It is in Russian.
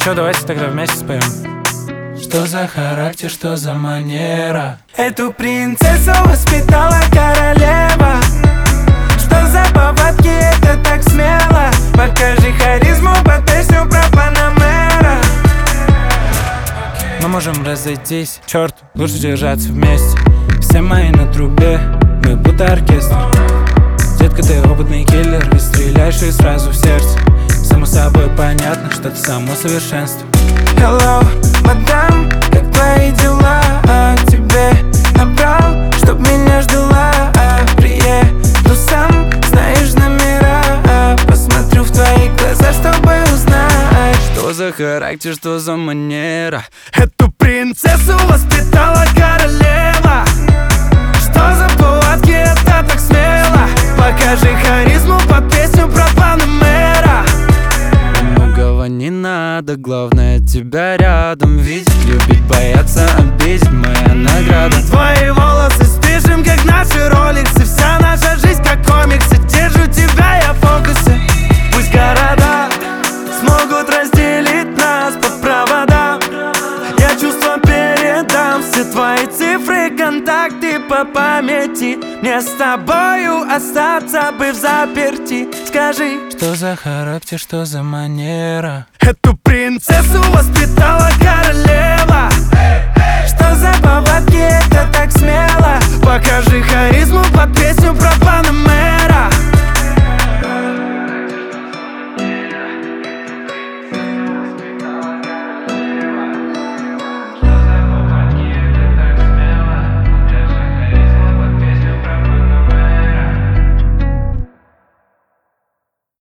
чё, давайте тогда вместе споем. Что за характер, что за манера? Эту принцессу воспитала королева. Что за повадки, это так смело. Покажи харизму под песню про Панамера. Мы можем разойтись, черт, лучше держаться вместе. Все мои на трубе, мы будто оркестр. Детка, ты опытный киллер, ведь стреляешь и сразу в сердце. Само собой понятно, что ты само совершенство. Hello, мадам, как твои дела? Тебе набрал, чтоб меня ждала. Приеду сам, знаешь номера. Посмотрю в твои глаза, чтобы узнать. Что за характер, что за манера? Эту принцессу воспитала королева. Что за повадки, это так смело. Покажи харизму под песню про Панамера. Многого не надо, главное тебя рядом видеть. Любить, бояться, обидеть, моя награда. Твои волосы спешим, как наши роликсы. Вся наша жизнь как комиксы. Держу тебя, я в фокусе. Пусть города смогут разделить нас по проводам. Я чувства передам, все твои цифры, контакты по памяти. Мне с тобою остаться бы взаперти. Скажи, что за характер, что за манера? эту принцессу воспитала королева. Что за повадки, это так смело. Покажи харизму под песню про Панамера.